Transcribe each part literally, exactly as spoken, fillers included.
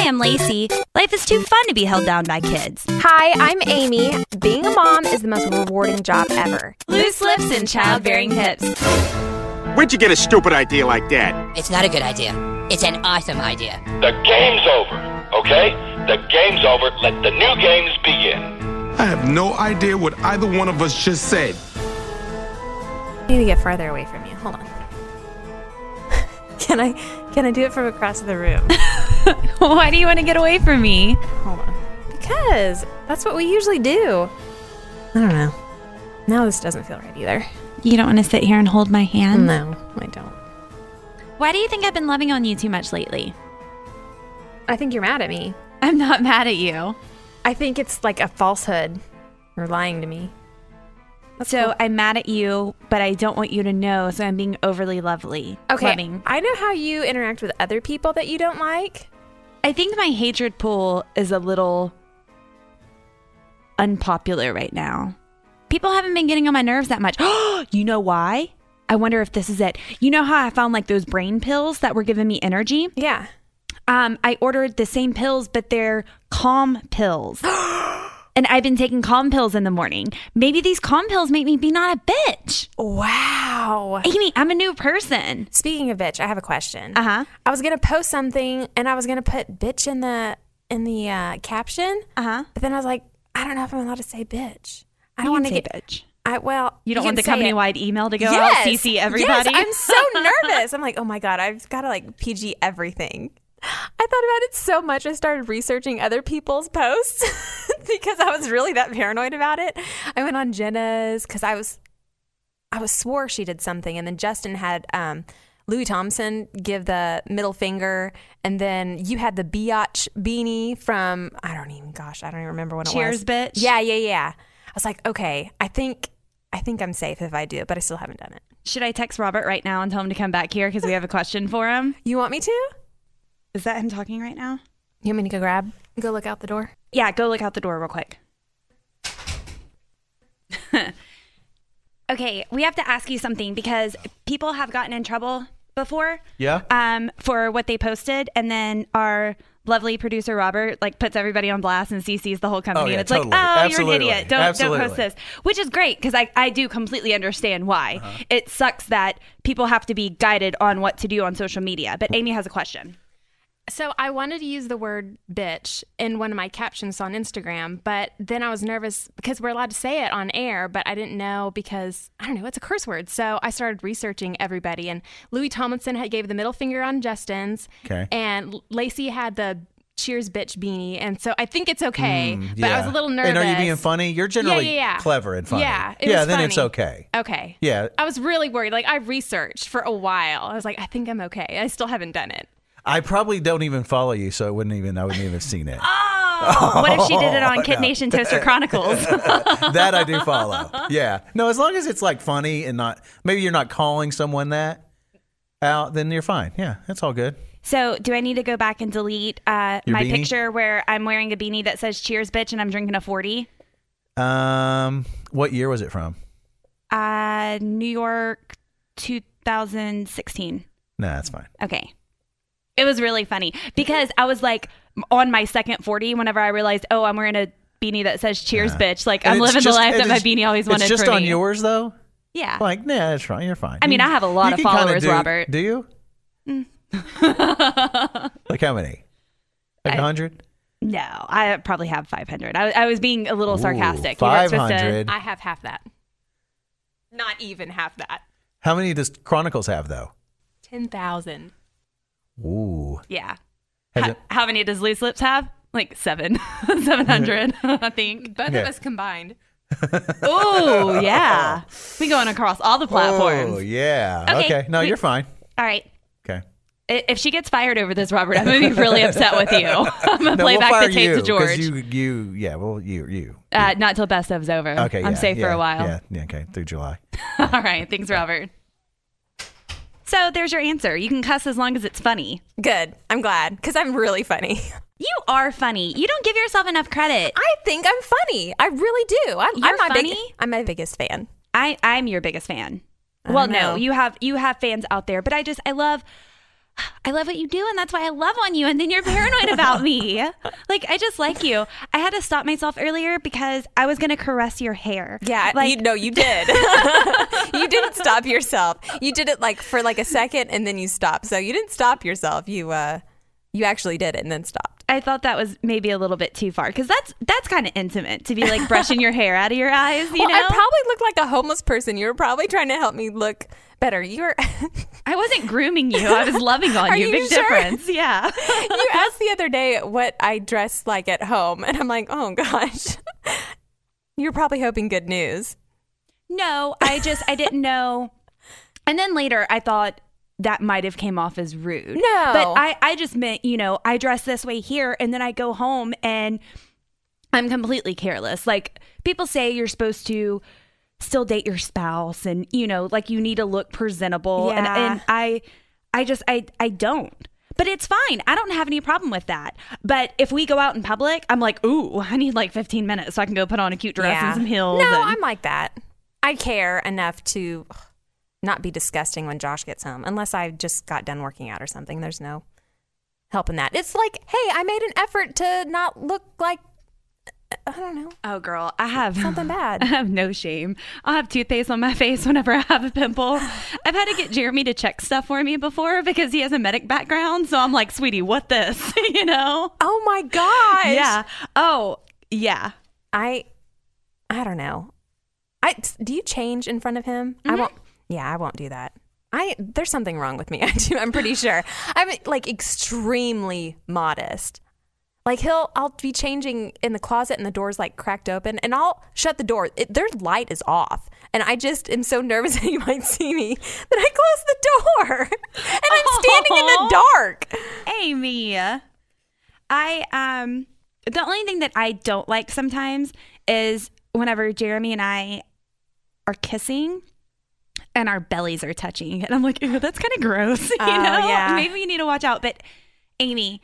Hi, I'm Lacey. Life is too fun to be held down by kids. Hi, I'm Amy. Being a mom is the most rewarding job ever. Loose lips and childbearing hips. Where'd you get a stupid idea like that? It's not a good idea. It's an awesome idea. The game's over, okay? The game's over. Let the new games begin. I have no idea what either one of us just said. I need to get farther away from you. Hold on. Can I can I do it from across the room? Why do you want to get away from me? Hold on. Because that's what we usually do. I don't know. Now this doesn't feel right either. You don't want to sit here and hold my hand? No, I don't. Why do you think I've been loving on you too much lately? I think you're mad at me. I'm not mad at you. I think it's like a falsehood. You're lying to me. That's so cool. I'm mad at you, but I don't want you to know, so I'm being overly lovely. Okay, Loving. I know how you interact with other people that you don't like. I think my hatred pool is a little unpopular right now. People haven't been getting on my nerves that much. You know why? I wonder if this is it. You know how I found like those brain pills that were giving me energy? Yeah. Um, I ordered the same pills, but they're calm pills. And I've been taking calm pills in the morning. Maybe these calm pills make me be not a bitch. Wow. Amy, I'm a new person. Speaking of bitch, I have a question. Uh-huh. I was going to post something and I was going to put bitch in the in the uh, caption. Uh-huh. But then I was like, I don't know if I'm allowed to say bitch. I You don't want to can say get bitch. I well, You don't you want the can say it. company-wide email to go Yes. out, C C everybody? Yes, I'm so nervous. I'm like, oh my God, I've got to like P G everything. I thought about it so much. I started researching other people's posts because I was really that paranoid about it. I went on Jenna's because I was, I was swore she did something, and then Justin had um, Louis Thompson give the middle finger, and then you had the biatch beanie from I don't even gosh I don't even remember what it Cheers, was. bitch. Yeah, yeah, yeah. I was like, okay, I think I think I'm safe if I do it, but I still haven't done it. Should I text Robert right now and tell him to come back here because we have a question for him? You want me to? Is that him talking right now? You want me to go grab, go look out the door? Yeah, go look out the door real quick. Okay, we have to ask you something because people have gotten in trouble before. Yeah. Um, for what they posted, and then our lovely producer Robert like puts everybody on blast and C Cs the whole company, Oh, yeah, and it's totally. like, oh, Absolutely. you're an idiot. Don't Absolutely. don't post this, which is great because I I do completely understand why. Uh-huh. It sucks that people have to be guided on what to do on social media. But Amy has a question. So I wanted to use the word bitch in one of my captions on Instagram, but then I was nervous because we're allowed to say it on air, but I didn't know because, I don't know, it's a curse word. So I started researching everybody, and Louis Tomlinson had gave the middle finger on Justin's, Okay. and Lacey had the cheers bitch beanie, and so I think it's okay, Mm, but I yeah. was a little nervous. And are you being funny? You're generally Yeah, yeah, yeah. clever and funny. Yeah, it yeah, was then funny. it's okay. Okay. Yeah. I was really worried. Like, I researched for a while. I was like, I think I'm okay. I still haven't done it. I probably don't even follow you, so I wouldn't even I wouldn't even have seen it. Oh, what if she did it on Kid no. Nation Toaster Chronicles? That I do follow. Yeah. No, as long as it's like funny and not maybe you're not calling someone that out, then you're fine. Yeah, that's all good. So do I need to go back and delete uh, Your my beanie? picture where I'm wearing a beanie that says cheers bitch and I'm drinking a forty? Um, what year was it from? Uh, New York two thousand sixteen. No, that's fine. Okay. It was really funny because I was like on my second forty whenever I realized, oh, I'm wearing a beanie that says cheers Yeah. bitch. Like And I'm it's living just- the life and that my it's- beanie always wanted It's just for on me. yours though? Yeah. Like, yeah, that's fine. You're fine. I mean, You- I have a lot you of can kinda followers, do- Robert. Do you? Mm. Like how many? Like I- a hundred? No, I probably have five hundred. I, I was being a little Ooh, sarcastic. You're not supposed to- five hundred. I have half that. Not even half that. How many does Chronicles have though? ten thousand. Ooh. Yeah. Has How, it- how many does Loose Lips have? Like seven. seven hundred, I think. Both Yeah. of us combined. Oh, yeah. We going across all the platforms. Oh, yeah. Okay, Okay. No, we- you're fine. All right. Okay. I- If she gets fired over this, Robert, I'm going to be really upset with you. I'm going to No, play we'll back fire the tape you, to 'cause George. You, you, yeah, well, you, you. Uh, not till best of's over. Okay, I'm yeah, safe for yeah, a while. Yeah, yeah, okay, through July. All right. Thanks, Robert. So there's your answer. You can cuss as long as it's funny. Good. I'm glad because I'm really funny. You are funny. You don't give yourself enough credit. I think I'm funny. I really do. I'm, You're I'm my funny? Big, I'm my biggest fan. I, I'm your biggest fan. I Well, know. no, you have you have fans out there, but I just I love I love what you do, and that's why I love on you, and then you're paranoid about me. Like, I just like you. I had to stop myself earlier because I was going to caress your hair. Yeah, like, you, no, you did. You didn't stop yourself. You did it like for like a second, and then you stopped. So you didn't stop yourself. You uh, you actually did it and then stopped. I thought that was maybe a little bit too far because that's that's kind of intimate to be like brushing your hair out of your eyes. You well, know, I probably looked like a homeless person. You were probably trying to help me look better. You were. I wasn't grooming you. I was loving on Are you. you Big sure? difference. Yeah. You asked the other day what I dress like at home, and I'm like, oh gosh, you're probably hoping good news. No, I just I didn't know. And then later, I thought that might have came off as rude. No, but I I just meant, you know, I dress this way here, and then I go home and I'm completely careless. Like, people say you're supposed to still date your spouse, and you know, like, you need to look presentable. Yeah. And, and I I just I I don't. But it's fine. I don't have any problem with that. But if we go out in public, I'm like, ooh, I need like fifteen minutes so I can go put on a cute dress yeah. and some heels. No, and- I'm like that. I care enough to not be disgusting when Josh gets home, unless I just got done working out or something. There's no help in that. It's like, hey, I made an effort to not look like, I don't know. Oh, girl, I have something bad. I have no shame. I'll have toothpaste on my face whenever I have a pimple. I've had to get Jeremy to check stuff for me before because he has a medic background. So I'm like, sweetie, what this? You know? Oh my gosh. Yeah. Oh, yeah. I, I don't know. I do you change in front of him? Mm-hmm. I won't. Yeah, I won't do that. I there's something wrong with me. I do. I'm pretty sure. I'm like extremely modest. Like he'll, I'll be changing in the closet and the door's like cracked open, and I'll shut the door. It, their light is off, and I just am so nervous that he might see me that I close the door, and I'm standing in the dark. Amy, I um, the only thing that I don't like sometimes is whenever Jeremy and I are kissing and our bellies are touching, and I'm like, ew, that's kind of gross. You Oh, know, yeah. maybe you need to watch out. But Amy,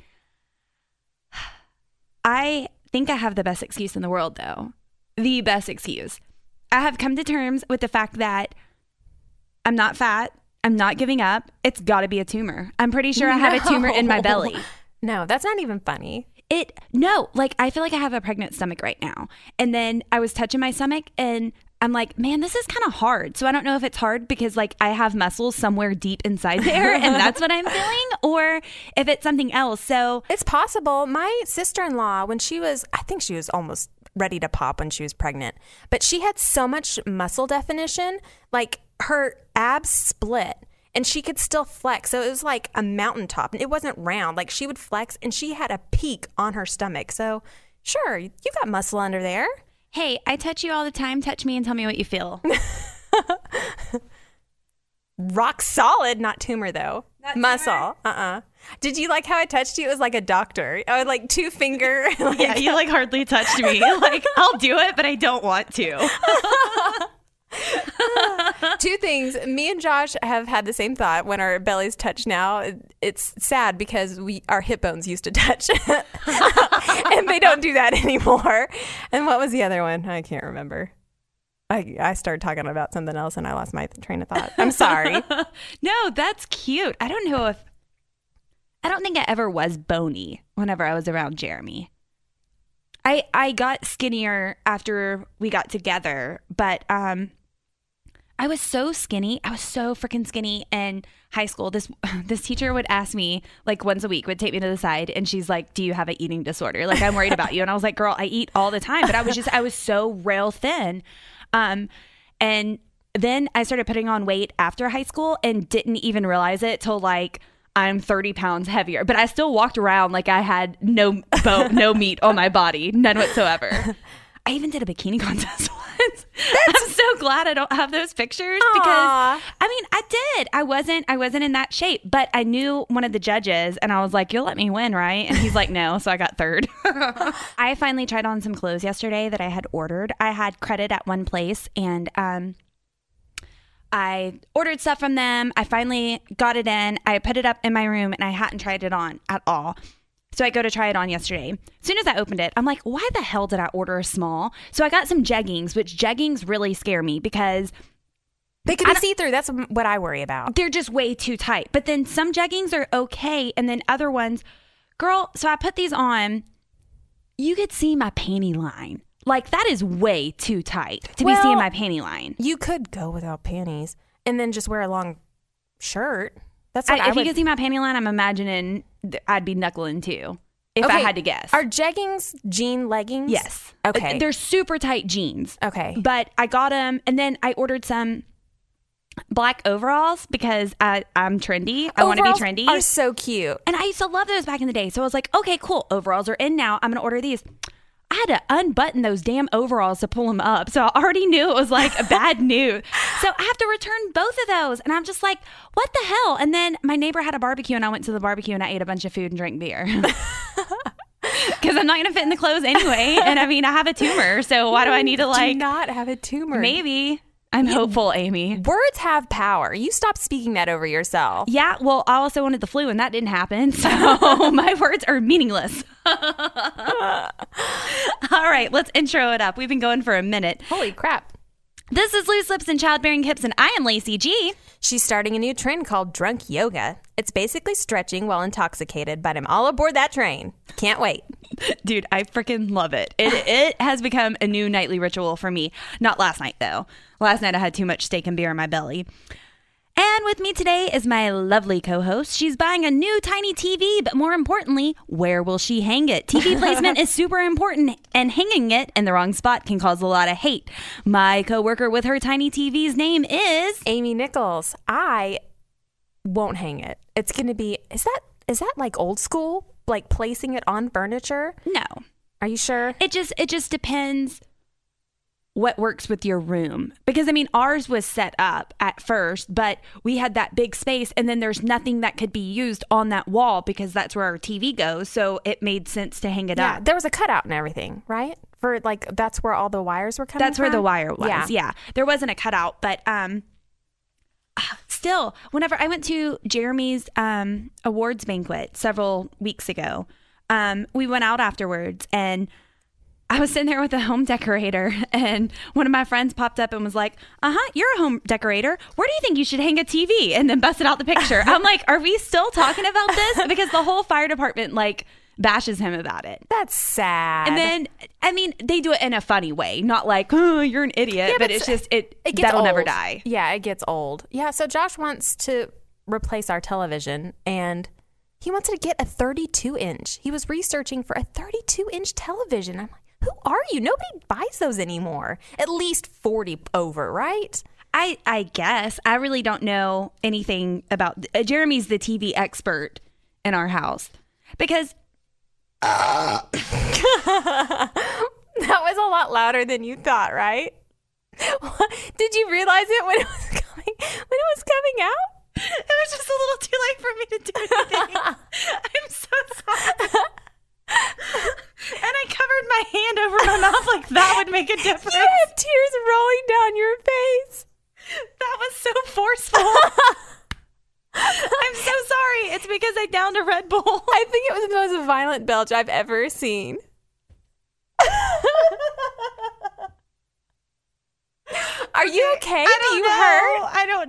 I think I have the best excuse in the world, though. The best excuse. I have come to terms with the fact that I'm not fat. I'm not giving up. It's got to be a tumor. I'm pretty sure I have a tumor in my belly. No, that's not even funny. It, no, like I feel like I have a pregnant stomach right now. And then I was touching my stomach and I'm like, man, this is kind of hard. So I don't know if it's hard because like I have muscles somewhere deep inside there and that's what I'm feeling, or if it's something else. So It's possible. My sister-in-law, when she was, I think she was almost ready to pop when she was pregnant, but she had so much muscle definition, like her abs split and she could still flex. So it was like a mountaintop. It wasn't round. Like she would flex and she had a peak on her stomach. So sure, you got muscle under there. hey, I touch you all the time. Touch me and tell me what you feel. Rock solid, not tumor though. Not muscle. tumor? Uh-uh. Did you like how I touched you? It was like a doctor. I would like two finger. Like, Yeah, you like hardly touched me. Like, I'll do it, but I don't want to. Two things. Me and Josh have had the same thought when our bellies touch now. It's sad because we our hip bones used to touch and they don't do that anymore. And what was the other one? I can't remember. I, I started talking about something else and I lost my train of thought. I'm sorry. No, that's cute. I don't know if, I don't think I ever was bony whenever I was around Jeremy. I I got skinnier after we got together, but um, I was so skinny. I was so freaking skinny in high school. This this teacher would ask me like once a week, would take me to the side, and she's like, "Do you have an eating disorder? Like, I'm worried about you." And I was like, "Girl, I eat all the time," but I was just I was so rail thin, um, and then I started putting on weight after high school and didn't even realize it till like I'm thirty pounds heavier, but I still walked around like I had no bone, no meat on my body, none whatsoever. I even did a bikini contest once. I'm so glad I don't have those pictures because Aw. I mean, I did. I wasn't I wasn't in that shape, but I knew one of the judges and I was like, "You'll let me win, right?" And he's like, "No." So I got third. I finally tried on some clothes yesterday that I had ordered. I had credit at one place and um I ordered stuff from them. I finally got it in. I put it up in my room and I hadn't tried it on at all. So I go to try it on yesterday. As soon as I opened it, I'm like, why the hell did I order a small? So I got some jeggings, which jeggings really scare me because They could be see-through. That's what I worry about. They're just way too tight. But then some jeggings are okay, and then other ones, girl, so I put these on. You could see my panty line. Like, that is way too tight to Well, be seeing my panty line. You could go without panties and then just wear a long shirt. That's what I, I if would... you could see my panty line, I'm imagining th- I'd be knuckling too, if I Okay, had to guess. Are jeggings jean leggings? Yes. Okay. Uh, They're super tight jeans. Okay. But I got them, and then I ordered some black overalls because I, I'm trendy. I want to be Overalls trendy. are so cute. And I used to love those back in the day. So I was like, okay, cool. Overalls are in now. I'm going to order these. I had to unbutton those damn overalls to pull them up. So I already knew it was like a bad news. So I have to return both of those. And I'm just like, what the hell? And then my neighbor had a barbecue, and I went to the barbecue and I ate a bunch of food and drank beer. Because I'm not going to fit in the clothes anyway. And I mean, I have a tumor. So why do I need to like. Do not have a tumor. Maybe. I'm hopeful, Amy. Words have power. You stop speaking that over yourself. Yeah, well, I also wanted the flu, and that didn't happen. So my words are meaningless. All right, let's intro it up. We've been going for a minute. Holy crap. This is Loose Lips and Childbearing Hips, and I am Lacey G. She's starting a new trend called drunk yoga. It's basically stretching while intoxicated, but I'm all aboard that train. Can't wait. Dude, I freaking love it. It it has become a new nightly ritual for me. Not last night, though. Last night I had too much steak and beer in my belly. And with me today is my lovely co-host. She's buying a new tiny T V, but more importantly, where will she hang it? T V placement is super important, and hanging it in the wrong spot can cause a lot of hate. My coworker with her tiny T V's name is Amy Nichols. I won't hang it. It's going to be, is that is that like old school? Like placing it on furniture? No. Are you sure? It just it just depends what works with your room. Because, I mean, ours was set up at first, but we had that big space, and then there's nothing that could be used on that wall because that's where our T V goes. So it made sense to hang it Yeah, up. there was a cutout and everything, right? For like, that's where all the wires were coming That's where from? the wire was. Yeah. Yeah. There wasn't a cutout, but um, still, whenever I went to Jeremy's um, awards banquet several weeks ago, um, we went out afterwards, and I was sitting there with a home decorator, and one of my friends popped up and was like, uh-huh, you're a home decorator. Where do you think you should hang a T V? And then busted out the picture. I'm like, are we still talking about this? Because the whole fire department, like, bashes him about it. That's sad. And then, I mean, they do it in a funny way, not like, oh, you're an idiot, Yeah, but but it's just, it, it gets that'll old. never die. Yeah, it gets old. Yeah, so Josh wants to replace our television, and he wants to get a thirty-two inch. He was researching for a thirty-two inch television. I'm like, who are you? Nobody buys those anymore. At least forty over, right? I, I guess. I really don't know anything about, uh, Jeremy's the T V expert in our house. Because That was a lot louder than you thought, right? Did you realize it when it was coming when it was coming out? it was just a little too late for me to do anything. I'm so sorry. And I covered my hand over my mouth like that would make a difference. You have tears rolling down your face. That was so forceful. I'm so sorry. It's because I downed a Red Bull. I think it was the most violent belch I've ever seen. Are you okay? I don't Do you know. hurt? I don't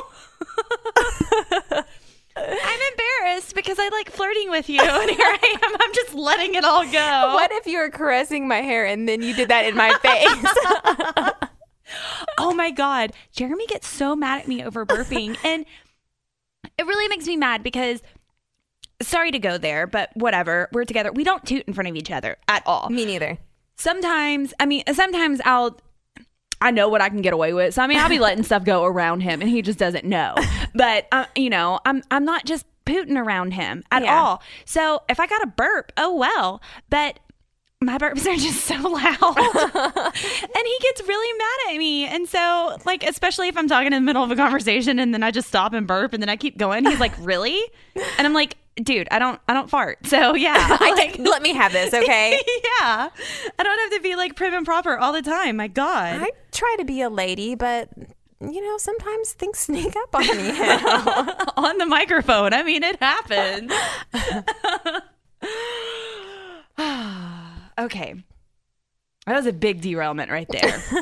know. I'm embarrassed because I like flirting with you, and here I am. I'm just letting it all go. What if you were caressing my hair and then you did that in my face? Oh my God. Jeremy gets so mad at me over burping, and it really makes me mad because, sorry to go there, but whatever. We're together. We don't toot in front of each other at all. Me neither. Sometimes, I mean, sometimes I'll, I know what I can get away with. So, I mean, I'll be letting stuff go around him and he just doesn't know. But, uh, you know, I'm I'm not just pooting around him at Yeah. all. So if I got a burp, oh well. But my burps are just so loud. And he gets really mad at me. And so, like, especially if I'm talking in the middle of a conversation and then I just stop and burp and then I keep going, he's like, really? And I'm like, dude, I don't I don't fart. So yeah. I like, can, let me have this, okay? yeah. I don't have to be like prim and proper all the time. My God. I try to be a lady, but you know, sometimes things sneak up on me. On the microphone. I mean, it happens. Okay. That was a big derailment right there.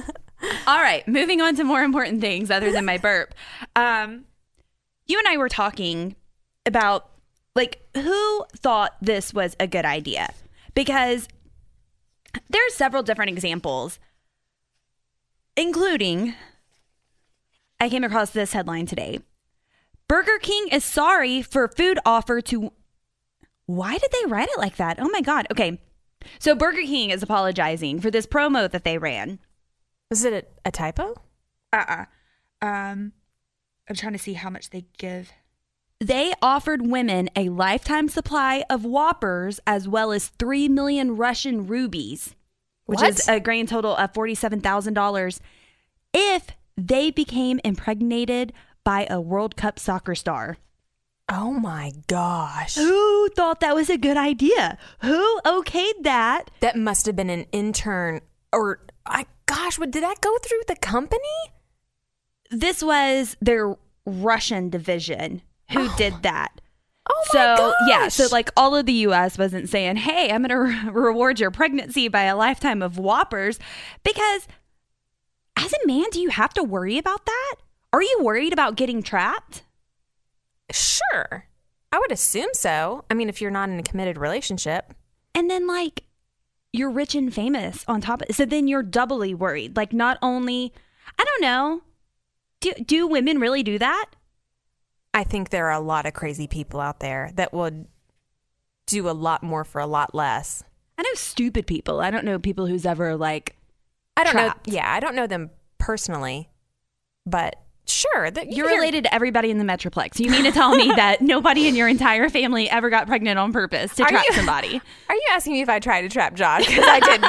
All right, moving on to more important things other than my burp. Um, you and I were talking about, like, who thought this was a good idea? Because there are several different examples, including, I came across this headline today. Burger King is sorry for food offer to... Why did they write it like that? Oh, my God. Okay. So Burger King is apologizing for this promo that they ran. Was it a, a typo? Uh-uh. Um, I'm trying to see how much they give. They offered women a lifetime supply of Whoppers as well as three million Russian rubies, which What? is a grand total of forty-seven thousand dollars, if they became impregnated by a World Cup soccer star. Oh my gosh. Who thought that was a good idea? Who okayed that? That must have been an intern or, I gosh, what, did that go through the company? This was their Russian division who did that. Oh my So, gosh. yeah, so like all of the U S wasn't saying, hey, I'm going to re- reward your pregnancy by a lifetime of Whoppers, because as a man, do you have to worry about that? Are you worried about getting trapped? Sure. I would assume so. I mean, if you're not in a committed relationship. And then like you're rich and famous on top of it. So then you're doubly worried. Like not only, I don't know, do, do women really do that? I think there are a lot of crazy people out there that would do a lot more for a lot less. I know stupid people. I don't know people who's ever like I don't trapped. know. Yeah, I don't know them personally, but sure. That, You're related to everybody in the Metroplex. You mean to tell me that nobody in your entire family ever got pregnant on purpose to Are trap you- somebody? Are you asking me if I tried to trap John? Because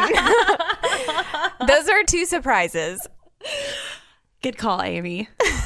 I didn't. Those are two surprises. Good call, Amy.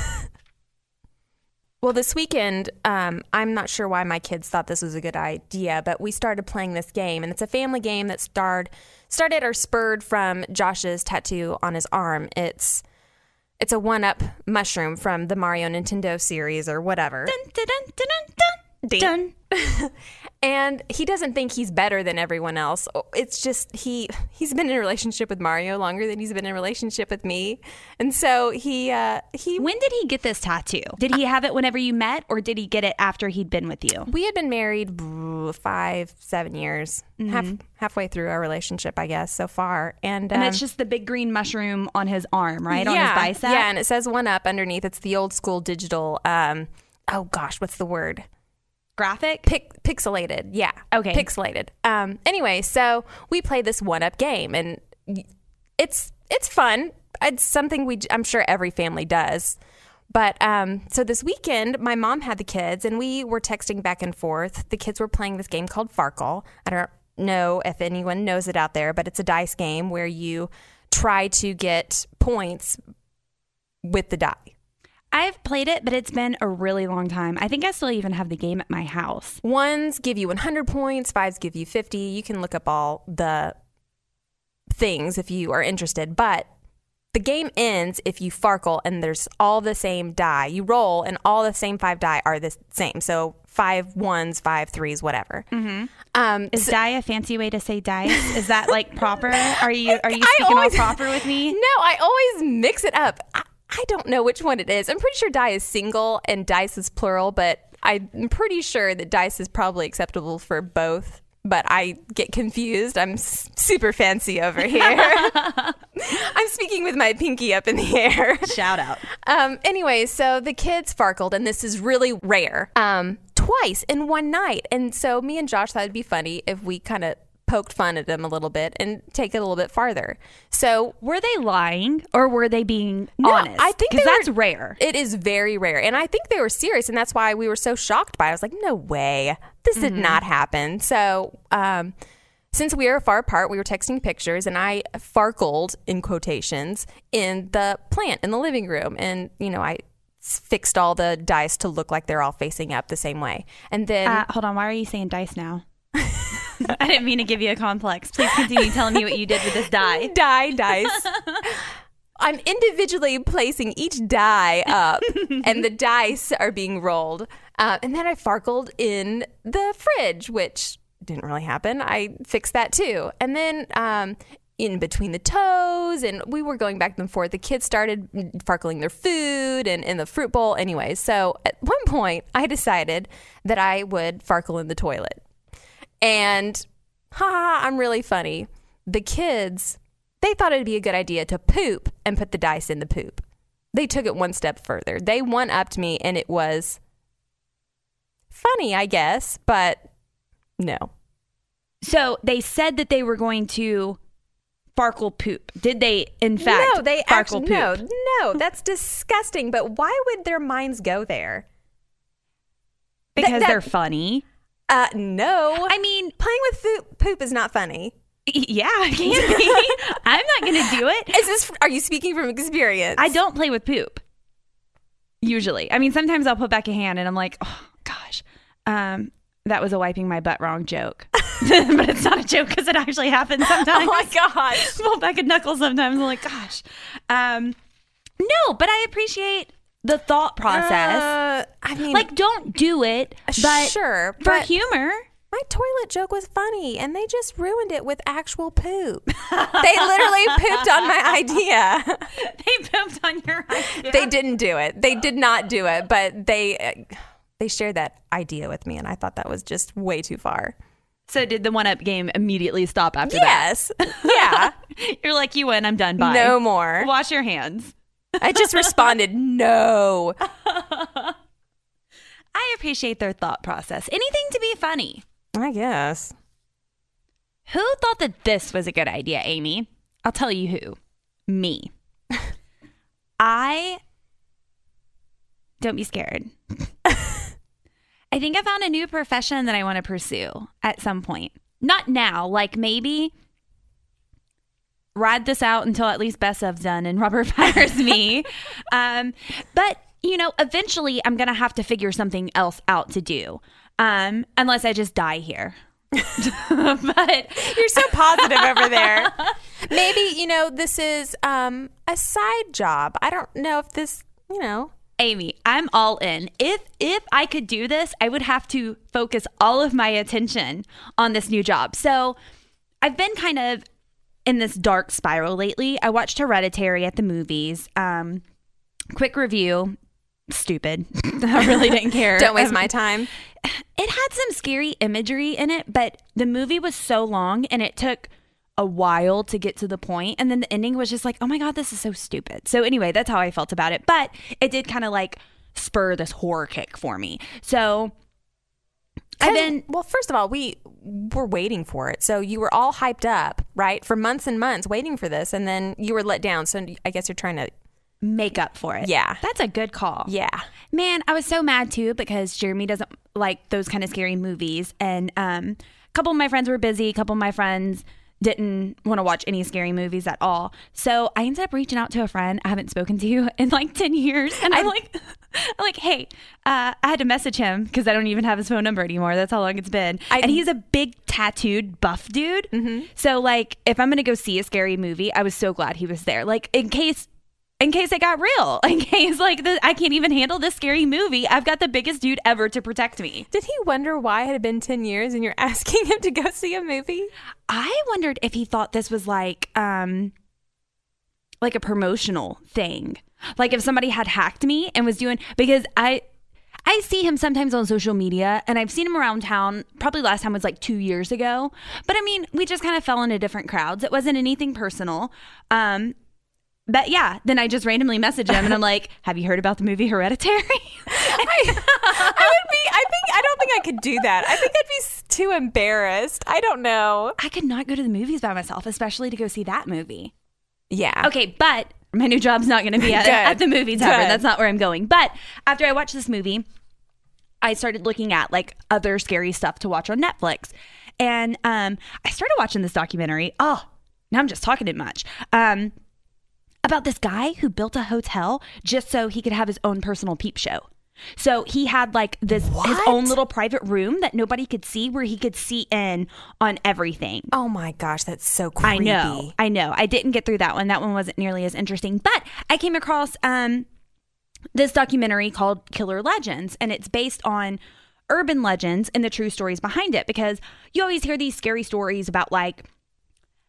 Well, this weekend, um, I'm not sure why my kids thought this was a good idea, but we started playing this game, and it's a family game that starred, started or spurred from Josh's tattoo on his arm. It's it's a one-up mushroom from the Mario Nintendo series or whatever. Dun, dun, dun, dun, dun, dun. And he doesn't think he's better than everyone else. It's just he he's been in a relationship with Mario longer than he's been in a relationship with me, and so he uh, he. When did he get this tattoo? Did he have it whenever you met, or did he get it after he'd been with you? We had been married five, seven years, Mm-hmm. half halfway through our relationship, I guess, so far. And And um, it's just the big green mushroom on his arm, right? yeah, On his bicep? yeah, and it says one up underneath. It's the old school digital. Um, oh gosh, what's the word? Graphic? Pic- pixelated, yeah. Okay. Pixelated. Um, anyway, so we play this one-up game, and it's it's fun. It's something we I'm sure every family does. But um, so this weekend, my mom had the kids, and we were texting back and forth. The kids were playing this game called Farkle. I don't know if anyone knows it out there, but it's a dice game where you try to get points with the die. I've played it, but it's been a really long time. I think I still even have the game at my house. Ones give you one hundred points, fives give you fifty. You can look up all the things if you are interested. But the game ends if you farkle and there's all the same die. You roll and all the same five die are the same. So five ones, five threes, whatever. Mm-hmm. Um, Is so- die a fancy way to say dice? Is that like proper? Are you are you I speaking always- all proper with me? No, I always mix it up. I, I don't know which one it is. I'm pretty sure die is single and dice is plural, but I'm pretty sure that dice is probably acceptable for both. But I get confused. I'm s- super fancy over here. I'm speaking with my pinky up in the air. Shout out. Um, anyway, so the kids farkled, and this is really rare, um, twice in one night. And so me and Josh thought it'd be funny if we kind of poked fun at them a little bit and take it a little bit farther. So Were they lying or were they being No, honest? I think because they that's were- rare. It is very rare. And I think they were serious. And that's why we were so shocked by it. I was like, no way. This did not happen. So um, since we were far apart, we were texting pictures and I farkled, in quotations, in the plant in the living room. And, you know, I s- fixed all the dice to look like they're all facing up the same way. And then... Uh, hold on. Why are you saying dice now? I didn't mean to give you a complex. Please continue telling me what you did with this die. die dice. I'm individually placing each die up, and the dice are being rolled. Uh, and then I farkled in the fridge, which didn't really happen. I fixed that too. And then um, in between the toes, and we were going back and forth. The kids started farkling their food and in the fruit bowl. Anyways, so at one point, I decided that I would farkle in the toilet. And, ha, I'm really funny. The kids, they thought it'd be a good idea to poop and put the dice in the poop. They took it one step further. They one-upped me, and it was funny, I guess, but no. So they said that they were going to farkle poop. Did they, in fact, no, they farkle actually, poop? No, no, that's disgusting. But why would their minds go there? Because Th- that- they're funny. Uh, no. I mean, Playing with food, poop is not funny. yeah, it can be. I'm not going to do it. Is this? Are you speaking from experience? I don't play with poop. Usually. I mean, sometimes I'll put back a hand and I'm like, oh, gosh, um, that was a wiping my butt wrong joke. But it's not a joke because it actually happens sometimes. Oh my gosh. Pull back a knuckle sometimes. I'm like, gosh. Um, no, but I appreciate the thought process. Uh, I mean, like, don't do it, but sure, for but humor. my toilet joke was funny, and they just ruined it with actual poop. They literally pooped on my idea. They pooped on your idea. They didn't do it. They did not do it, but they uh, they shared that idea with me, and I thought that was just way too far. So did the one-up game immediately stop after that? Yes. Yeah. You're like, you win, I'm done, bye. No more. Wash your hands. I just responded, no. I appreciate their thought process. Anything to be funny. I guess. Who thought that this was a good idea, Amy? I'll tell you who. Me. I... Don't be scared. I think I found a new profession that I want to pursue at some point. Not now, like maybe ride this out until at least Best of's done and Robert fires me. Um, but, you know, eventually I'm going to have to figure something else out to do. Um, unless I just die here. But you're so positive over there. Maybe, you know, this is um, a side job. I don't know if this, you know. Amy, I'm all in. If if I could do this, I would have to focus all of my attention on this new job. So I've been kind of in this dark spiral lately. I watched Hereditary at the movies. Um, quick review. Stupid. I really didn't care. Don't waste Um, my time. It had some scary imagery in it, but the movie was so long and it took a while to get to the point, and then the ending was just like, oh my god, this is so stupid. So anyway, that's how I felt about it, but it did kind of like spur this horror kick for me. So I've been well, first of all, we were waiting for it, so you were all hyped up, right, for months and months waiting for this, and then you were let down. So I guess you're trying to make up for it. Yeah, that's a good call. Yeah, man, I was so mad too because Jeremy doesn't like those kind of scary movies, and um a couple of my friends were busy, a couple of my friends didn't want to watch any scary movies at all. So I ended up reaching out to a friend I haven't spoken to in like ten years. And I'm like, I'm like, hey, uh, I had to message him because I don't even have his phone number anymore. That's how long it's been. I, and he's a big tattooed buff dude. Mm-hmm. So like, if I'm going to go see a scary movie, I was so glad he was there. Like in case... In case it got real, in case like the, I can't even handle this scary movie, I've got the biggest dude ever to protect me. Did he wonder why it had been ten years and you're asking him to go see a movie? I wondered if he thought this was like, um, like a promotional thing. Like if somebody had hacked me and was doing, because I, I see him sometimes on social media and I've seen him around town. Probably last time was like two years ago. But I mean, we just kind of fell into different crowds. It wasn't anything personal. Um, But yeah, then I just randomly message him and I'm like, have you heard about the movie Hereditary? I, I would be, I think, I don't think I could do that. I think I'd be too embarrassed. I don't know. I could not go to the movies by myself, especially to go see that movie. Yeah. Okay, but my new job's not going to be at, at the movie tavern. Good. That's not where I'm going. But after I watched this movie, I started looking at like other scary stuff to watch on Netflix. And um, I started watching this documentary. Oh, now I'm just talking too much. Um, about this guy who built a hotel just so he could have his own personal peep show. So he had like this what? his own little private room that nobody could see, where he could see in on everything. Oh my gosh, that's so creepy. I know, I know. I didn't get through that one. That one wasn't nearly as interesting. But I came across um, this documentary called Killer Legends, and it's based on urban legends and the true stories behind it. Because you always hear these scary stories about like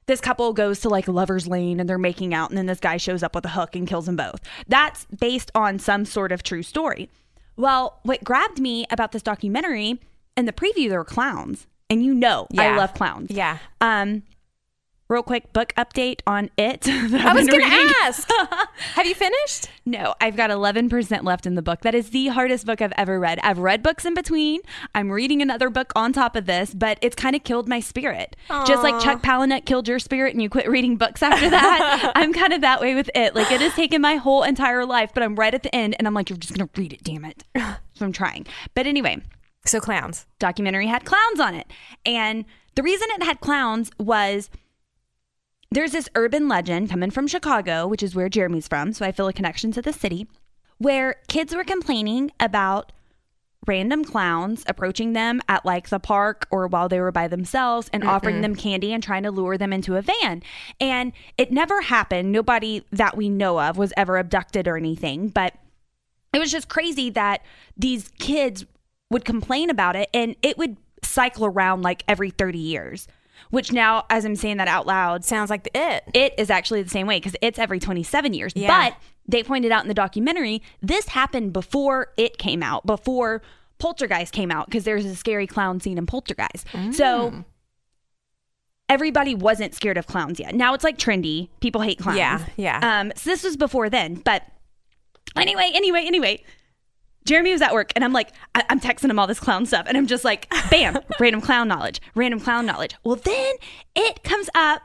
this couple goes to like Lover's Lane and they're making out, and then this guy shows up with a hook and kills them both. That's based on some sort of true story. Well, what grabbed me about this documentary, in the preview, there were clowns. And you know, Yeah. I love clowns. Yeah. Um, real quick book update on It. that I I've was been going to reading. ask. Have you finished? No, I've got eleven percent left in the book. That is the hardest book I've ever read. I've read books in between. I'm reading another book on top of this, but it's kind of killed my spirit. Just like Chuck Palahniuk killed your spirit and you quit reading books after that. I'm kind of that way with it. Like, it has taken my whole entire life, but I'm right at the end and I'm like, you're just going to read it, damn it. So I'm trying. But anyway. So clowns. Documentary had clowns on it. And the reason it had clowns was there's this urban legend coming from Chicago, which is where Jeremy's from, so I feel a connection to the city, where kids were complaining about random clowns approaching them at like the park or while they were by themselves and Mm-mm. offering them candy and trying to lure them into a van. And it never happened. Nobody that we know of was ever abducted or anything, but it was just crazy that these kids would complain about it, and it would cycle around like every thirty years, which now, as I'm saying that out loud, sounds like the It. It is actually the same way because it's every twenty-seven years. Yeah. But they pointed out in the documentary, this happened before It came out, before Poltergeist came out, because there's a scary clown scene in Poltergeist. Mm. So everybody wasn't scared of clowns yet. Now it's like trendy. People hate clowns. Yeah, yeah. Um, so this was before then. But anyway, anyway, anyway. Jeremy was at work and I'm like, I- I'm texting him all this clown stuff. And I'm just like, bam, random clown knowledge, random clown knowledge. Well, then it comes up.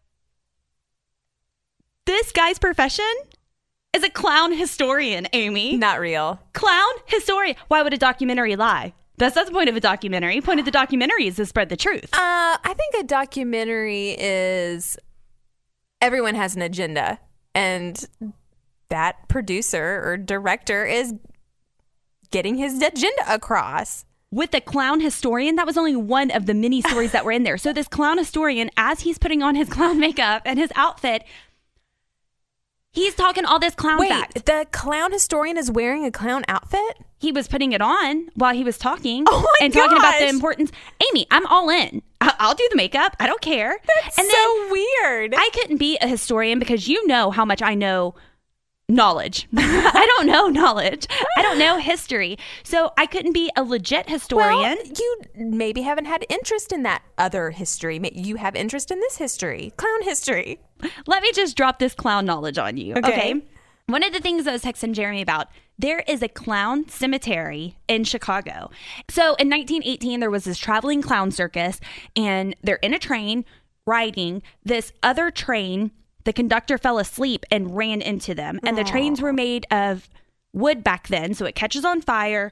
This guy's profession is a clown historian, Amy. Not real. Clown historian. Why would a documentary lie? That's not the point of a documentary. The point of the documentary is to spread the truth. Uh, I think a documentary is everyone has an agenda, and that producer or director is getting his agenda across. With the clown historian, that was only one of the many stories that were in there. So this clown historian, as he's putting on his clown makeup and his outfit, he's talking all this clown Wait, fact. the clown historian is wearing a clown outfit? He was putting it on while he was talking Oh my and talking about the gosh. importance. Amy, I'm all in. I- I'll do the makeup. I don't care. That's and so weird. I couldn't be a historian because you know how much I know knowledge. I don't know knowledge. I don't know history. So I couldn't be a legit historian. Well, you maybe haven't had interest in that other history. May- You have interest in this history, clown history. Let me just drop this clown knowledge on you. Okay. Okay. One of the things I was texting Jeremy about, there is a clown cemetery in Chicago. So in nineteen eighteen, there was this traveling clown circus, and they're in a train riding. This other train, the conductor fell asleep and ran into them. And the trains were made of wood back then, so it catches on fire.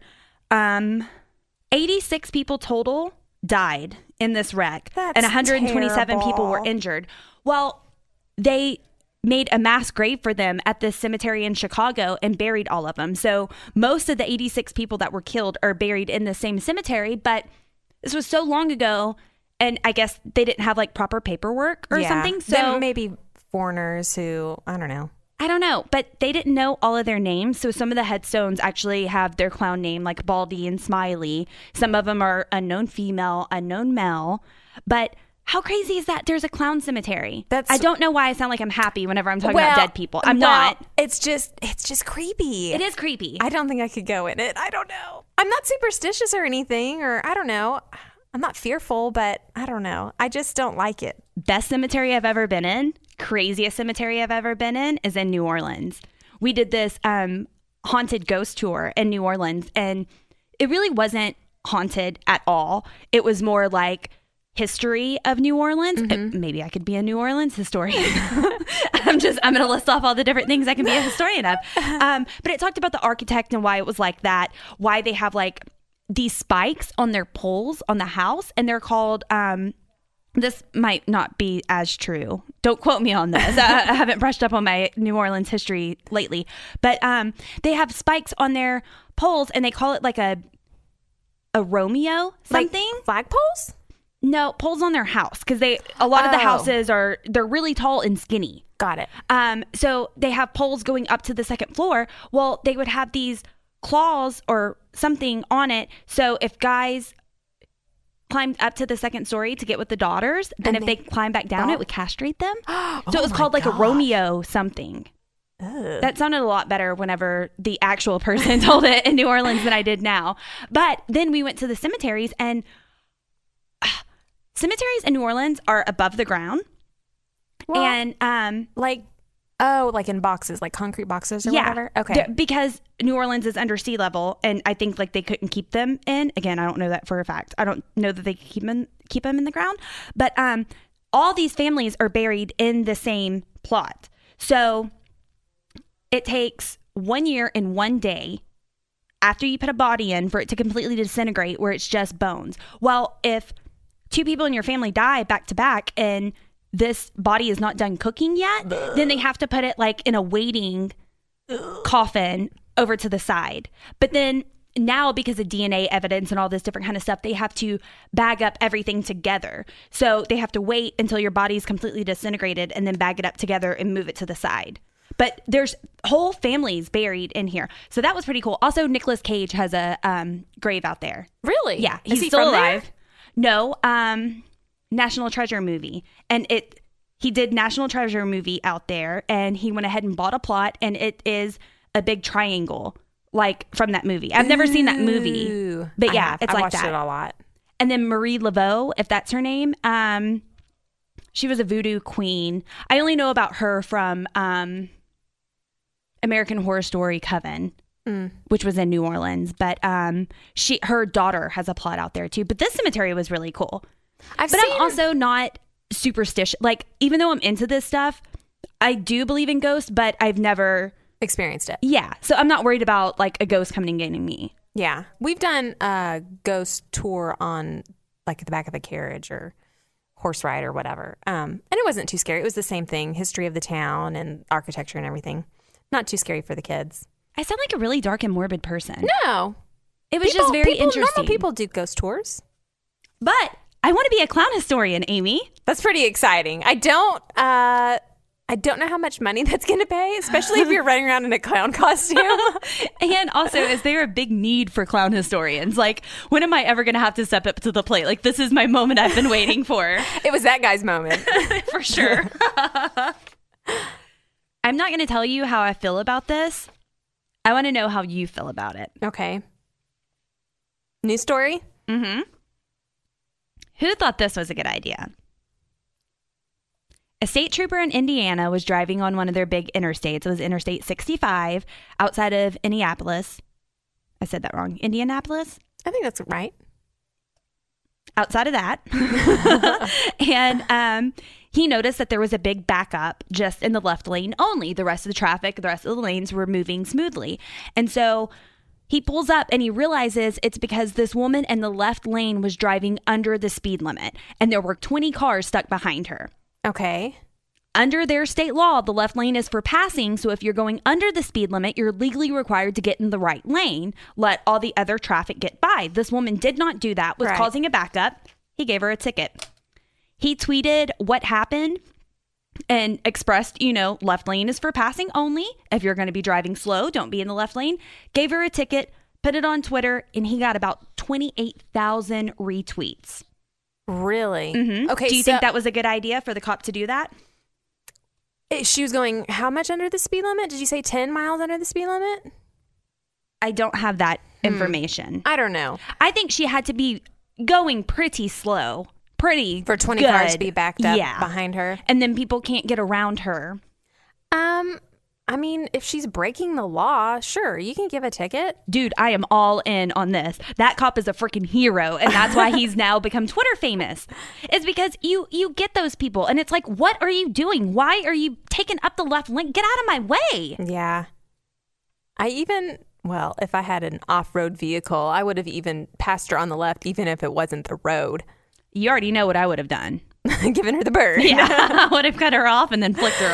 Um, eighty-six people total died in this wreck, That's and one hundred twenty-seven people were terrible. injured. Well, they made a mass grave for them at this cemetery in Chicago and buried all of them. So most of the eighty-six people that were killed are buried in the same cemetery, but this was so long ago, and I guess they didn't have like proper paperwork or Yeah. something. So Then maybe foreigners who, I don't know. I don't know, but they didn't know all of their names. So some of the headstones actually have their clown name, like Baldy and Smiley. Some of them are unknown female, unknown male. But how crazy is that? There's a clown cemetery. That's- I don't know why I sound like I'm happy whenever I'm talking Well, about dead people. I'm well, not. It's just, it's just creepy. It is creepy. I don't think I could go in it. I don't know. I'm not superstitious or anything, or I don't know. I'm not fearful, but I don't know. I just don't like it. Best cemetery I've ever been in, craziest cemetery I've ever been in is in New Orleans. We did this um, haunted ghost tour in New Orleans, and it really wasn't haunted at all. It was more like history of New Orleans. Mm-hmm. Uh, maybe I could be a New Orleans historian. I'm just, I'm going to list off all the different things I can be a historian of. Um, but it talked about the architect and why it was like that, why they have like these spikes on their poles on the house, and they're called, um, this might not be as true. Don't quote me on this. I, I haven't brushed up on my New Orleans history lately, but um, they have spikes on their poles, and they call it like a a Romeo something. Like flagpoles? No, poles on their house, because they a lot of the Oh. houses are they're really tall and skinny. Got it. Um, so they have poles going up to the second floor. Well, they would have these claws or something on it. So if guys climbed up to the second story to get with the daughters. Then And if they they, climb back down, thought- it would castrate them. So Oh it was my called like gosh. a Romeo something. Ugh. That sounded a lot better whenever the actual person told it in New Orleans than I did now. But then we went to the cemeteries, and uh, cemeteries in New Orleans are above the ground. Well, and um, like, oh, like in boxes, like concrete boxes or yeah, whatever? Okay. They're- because New Orleans is under sea level, and I think like they couldn't keep them in. Again, I don't know that for a fact. I don't know that they could keep them keep them in the ground. But um, all these families are buried in the same plot. So it takes one year and one day after you put a body in for it to completely disintegrate, where it's just bones. Well, if two people in your family die back to back and this body is not done cooking yet, then they have to put it like in a waiting coffin over to the side. But then now, because of D N A evidence and all this different kind of stuff, they have to bag up everything together. So they have to wait until your body's completely disintegrated and then bag it up together and move it to the side. But there's whole families buried in here. So that was pretty cool. Also, Nicolas Cage has a um, grave out there. Really? Yeah, Is he's he still from there? alive. No, um, National Treasure movie, and it he did National Treasure movie out there, and he went ahead and bought a plot, and it is a big triangle like from that movie. I've never seen that movie, Ooh, but I yeah, have. it's I like watched that. it a lot. And then Marie Laveau, if that's her name, um, she was a voodoo queen. I only know about her from um, American Horror Story Coven, Mm. which was in New Orleans. But um, she, her daughter has a plot out there too. But this cemetery was really cool. I've But seen I'm also not superstitious. Like, even though I'm into this stuff, I do believe in ghosts, but I've never, experienced it. yeah. So I'm not worried about like a ghost coming and getting me. Yeah. We've done a ghost tour on like the back of a carriage or horse ride or whatever. Um, and it wasn't too scary. It was the same thing, history of the town and architecture and everything. Not too scary for the kids. I sound like a really dark and morbid person. No. It was People- just very people, interesting. Normal people do ghost tours. But I want to be a clown historian, Amy. That's pretty exciting. I don't uh I don't know how much money that's going to pay, especially if you're running around in a clown costume. And also, is there a big need for clown historians? Like, when am I ever going to have to step up to the plate? Like, this is my moment I've been waiting for. It was that guy's moment. For sure. I'm not going to tell you how I feel about this. I want to know how you feel about it. Okay. News story? Mm-hmm. Who thought this was a good idea? A state trooper in Indiana was driving on one of their big interstates. It was Interstate sixty-five outside of Indianapolis. I said that wrong. Indianapolis? I think that's right. Outside of that. And um, he noticed that there was a big backup just in the left lane only. The rest of the traffic, the rest of the lanes were moving smoothly. And so he pulls up and he realizes it's because this woman in the left lane was driving under the speed limit. And there were twenty cars stuck behind her. Okay. Under their state law, the left lane is for passing. So if you're going under the speed limit, you're legally required to get in the right lane, let all the other traffic get by. This woman did not do that, was Right. causing a backup. He gave her a ticket. He tweeted what happened and expressed, you know, left lane is for passing only. If you're going to be driving slow, don't be in the left lane. Gave her a ticket, put it on Twitter, and he got about twenty-eight thousand retweets. Really? Mhm. Okay. Do you so think that was a good idea for the cop to do that? she was going how much under the speed limit? Did you say ten miles under the speed limit? I don't have that Hmm. information. I don't know. I think she had to be going pretty slow, pretty For twenty good. cars to be backed up Yeah. behind her. And then people can't get around her. Um, I mean, if she's breaking the law, sure, you can give a ticket. Dude, I am all in on this. That cop is a freaking hero, and that's why he's now become Twitter famous. It's because you you get those people, and it's like, what are you doing? Why are you taking up the left lane? Get out of my way. Yeah. I even, well, if I had an off-road vehicle, I would have even passed her on the left, even if it wasn't the road. You already know what I would have done. Giving her the bird. Yeah, I would have cut her off and then flicked her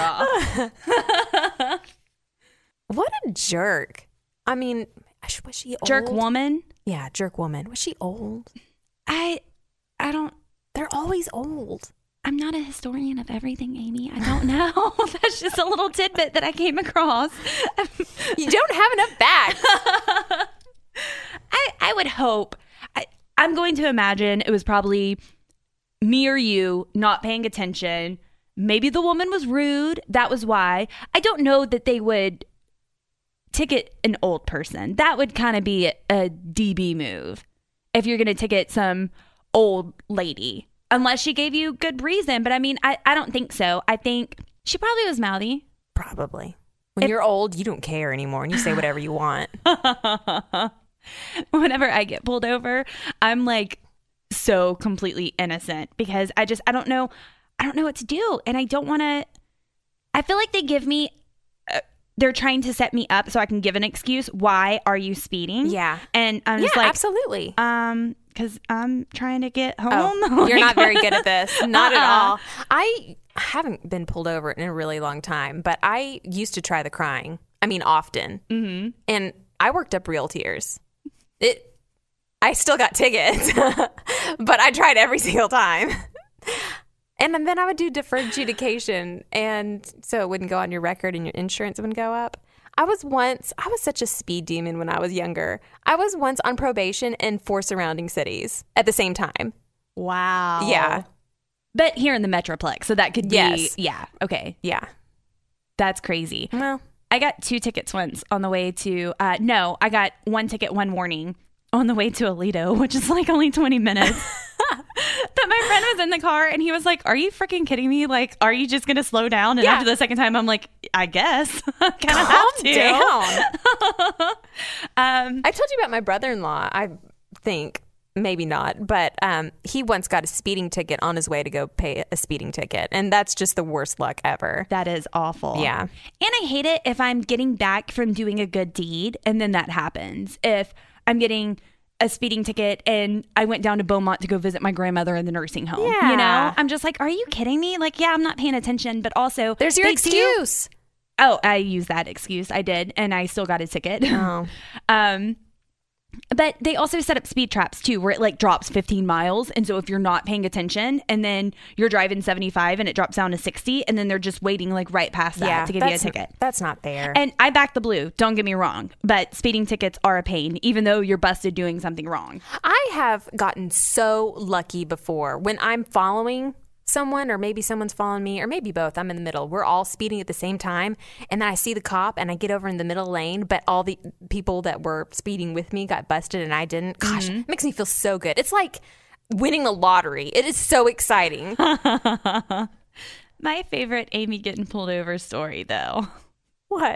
off. What a jerk. I mean, was she old? Jerk woman. Yeah, jerk woman. Was she old? I, I don't. They're always old. I'm not a historian of everything, Amy. I don't know. That's just a little tidbit that I came across. You don't have enough facts. I, I would hope. I, I'm going to imagine it was probably me or you not paying attention. Maybe the woman was rude. That was why. I don't know that they would ticket an old person. That would kind of be a, a D B move if you're going to ticket some old lady, unless she gave you good reason. But I mean, I, I don't think so. I think she probably was mouthy. Probably. When If- you're old, you don't care anymore and you say whatever you want. Whenever I get pulled over, I'm like so completely innocent because I just, I don't know, I don't know what to do. And I don't want to, I feel like they give me, uh, they're trying to set me up so I can give an excuse. Why are you speeding? Yeah. And I'm Yeah, just like, absolutely. um, because I'm trying to get home. Oh, you're not very good at this. Not at Uh-uh. all. I haven't been pulled over in a really long time, but I used to try the crying. I mean, often. Mm-hmm. And I worked up real tears. It. I still got tickets, but I tried every single time. And then I would do deferred adjudication, and so it wouldn't go on your record and your insurance wouldn't go up. I was once, I was such a speed demon when I was younger. I was once on probation in four surrounding cities at the same time. Wow. Yeah. But here in the Metroplex. So that could be, Yes. yeah. Okay. Yeah. That's crazy. Well, I got two tickets once on the way to, uh, no, I got one ticket, one warning on the way to Aledo, which is like only twenty minutes. But my friend was in the car and he was like, are you freaking kidding me? Like, are you just going to slow down? And Yeah. after the second time, I'm like, I guess. I kind of calm have to. down. Um, I told you about my brother-in-law, I think. Maybe not, but um, he once got a speeding ticket on his way to go pay a speeding ticket. And that's just the worst luck ever. that is awful. Yeah. And I hate it if I'm getting back from doing a good deed and then that happens. If I'm getting a speeding ticket and I went down to Beaumont to go visit my grandmother in the nursing home. Yeah. You know, I'm just like, are you kidding me? Like, yeah, I'm not paying attention, but also There's your they do- excuse. oh, I used that excuse. I did. And I still got a ticket. Oh. um, but they also set up speed traps too, where it like drops fifteen miles. And so if you're not paying attention and then you're driving seventy-five and it drops down to sixty and then they're just waiting like right past that Yeah, to give you a that's, ticket. that's not fair. And I back the blue, don't get me wrong, but speeding tickets are a pain, even though you're busted doing something wrong. I have gotten so lucky before when I'm following someone, or maybe someone's following me, or maybe both. I'm in the middle. We're all speeding at the same time. And then I see the cop and I get over in the middle lane, but all the people that were speeding with me got busted and I didn't. Gosh, it makes me feel so good. It's like winning the lottery. It is so exciting. My favorite Amy getting pulled over story, though, What?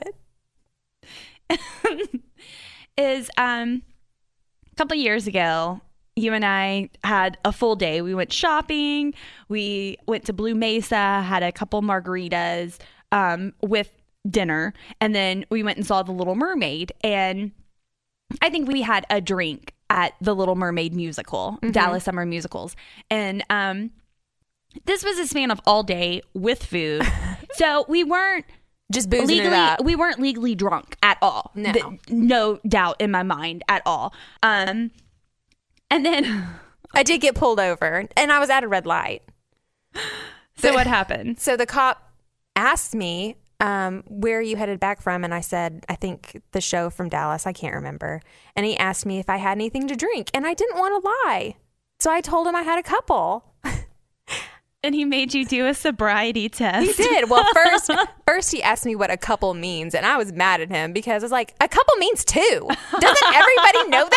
is um, a couple years ago, you and I had a full day. We went shopping. We went to Blue Mesa, had a couple margaritas um, with dinner. And then we went and saw The Little Mermaid. And I think we had a drink at the Little Mermaid musical, Dallas Summer Musicals. And um, this was a span of all day with food. So we weren't Just boozing legally, it up. we weren't legally drunk at all. No. Th- no doubt in my mind at all. Um, and then, I did get pulled over and I was at a red light. so what happened? So the cop asked me, um, where are you headed back from? And I said, I think the show from Dallas. I can't remember. And he asked me if I had anything to drink. And I didn't want to lie. So I told him I had a couple. And he made you do a sobriety test. He did. Well, first, first he asked me what a couple means, and I was mad at him because I was like, a couple means two. Doesn't everybody know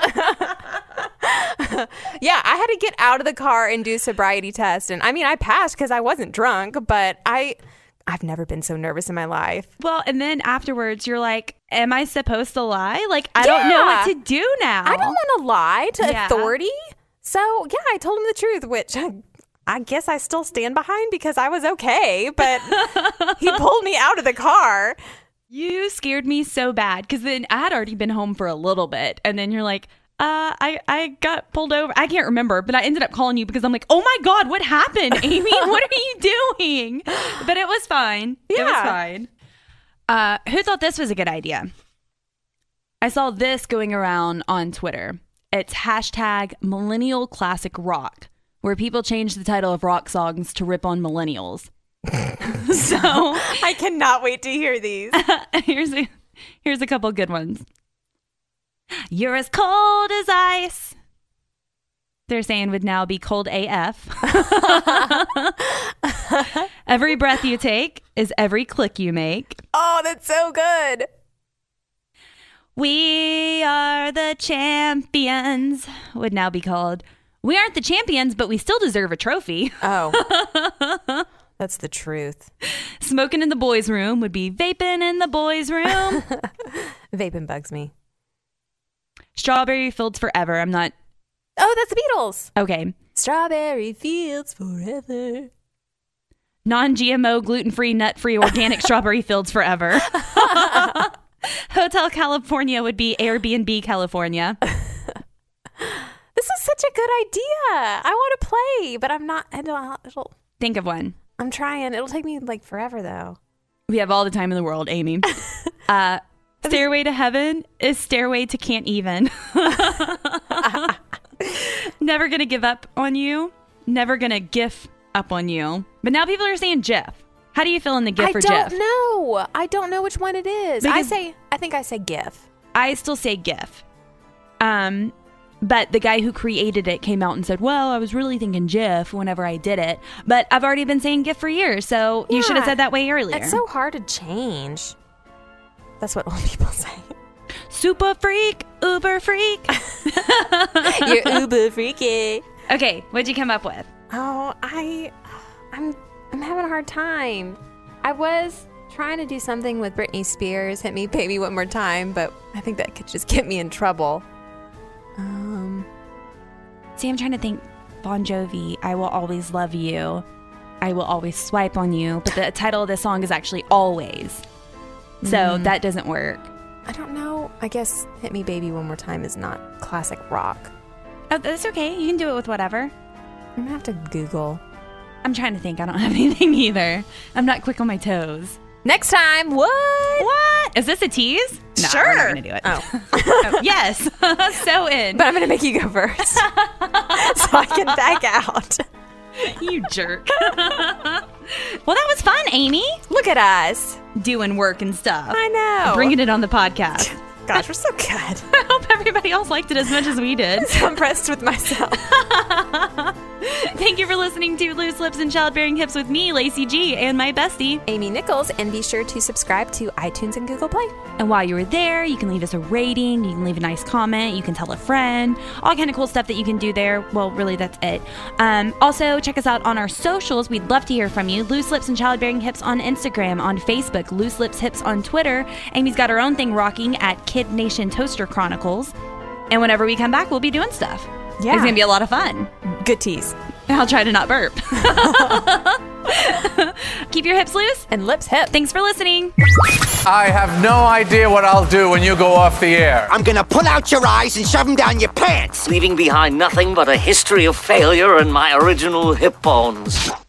that? Yeah, I had to get out of the car and do a sobriety test, and I mean, I passed because I wasn't drunk, but I, I've never been so nervous in my life. Well, and then afterwards, you're like, am I supposed to lie? Like, I don't know what Yeah. to do now. I don't want to lie to Yeah. authority, so yeah, I told him the truth, which I guess I still stand behind because I was okay, but he pulled me out of the car. You scared me so bad because then I had already been home for a little bit. And then you're like, uh, I, I got pulled over. I can't remember, but I ended up calling you because I'm like, oh my God, what happened, Amy? What are you doing? But it was fine. It was Yeah. fine. Uh, who thought this was a good idea? I saw this going around on Twitter. It's hashtag millennial classic rock, where people change the title of rock songs to rip on millennials. So I cannot wait to hear these. here's a here's a couple good ones. You're as cold as ice. they're saying would now be cold A F. Every breath you take is every click you make. Oh, that's so good. We are the champions would now be called We aren't the champions, but we still deserve a trophy. Oh, that's the truth. Smoking in the boys' room would be vaping in the boys' room. Vaping bugs me. Strawberry fields forever. I'm not. Oh, that's the Beatles. Okay. Strawberry fields forever. Non-G M O, gluten-free, nut-free, organic strawberry fields forever. Hotel California would be Airbnb California. This is such a good idea. I want to play, but I'm not. I don't. It'll. Think of one. I'm trying. It'll take me like forever, though. We have all the time in the world, Amy. Uh, Stairway to Heaven is Stairway to Can't Even. Never gonna give up on you. Never gonna gif up on you. But now people are saying GIF. How do you feel in the GIF I or don't GIF? know. I don't know which one it is. I Because- say. I think I say GIF. I still say GIF. Um, but the guy who created it came out and said, well, I was really thinking GIF whenever I did it. But I've already been saying GIF for years, so you should have Yeah. said that way earlier. It's so hard to change. That's what old people say. Super freak, uber freak. You're uber freaky. Okay, what'd you come up with? Oh, I, I'm, I'm having a hard time. I was trying to do something with Britney Spears, "Hit Me, Baby, One More Time," but I think that could just get me in trouble. Um, See, I'm trying to think. Bon Jovi, I Will Always Love You. I Will Always Swipe on You. But the title of the song is actually Always. So Mm. that doesn't work. I don't know. I guess "Hit Me, Baby, One More Time" is not classic rock. Oh, that's okay. You can do it with whatever. I'm gonna have to Google. I'm trying to think. I don't have anything either. I'm not quick on my toes. Next time, what? What? Is this a tease? No, Sure. we're not going to do it. Oh. Oh, yes. So in. But I'm gonna make you go first, so I can back out. You jerk. Well, that was fun, Amy. Look at us. Doing work and stuff. I know. Bringing it on the podcast. Gosh, we're so good. I hope everybody else liked it as much as we did. So impressed with myself. Thank you for listening to Loose Lips and Childbearing Hips with me, Lacey G, and my bestie. Amy Nichols, and be sure to subscribe to iTunes and Google Play. And while you were there, you can leave us a rating, you can leave a nice comment, you can tell a friend, all kind of cool stuff that you can do there. Well, really, that's it. Um, also, check us out on our socials. We'd love to hear from you. Loose Lips and Childbearing Hips on Instagram, on Facebook, Loose Lips Hips on Twitter. Amy's got her own thing rocking at Kid Nation Toaster Chronicles. And whenever we come back, we'll be doing stuff. Yeah. It's going to be a lot of fun. Good tease. I'll try to not burp. Keep your hips loose. And lips hip. Thanks for listening. I have no idea what I'll do when you go off the air. I'm gonna pull out your eyes and shove them down your pants. Leaving behind nothing but a history of failure and my original hip bones.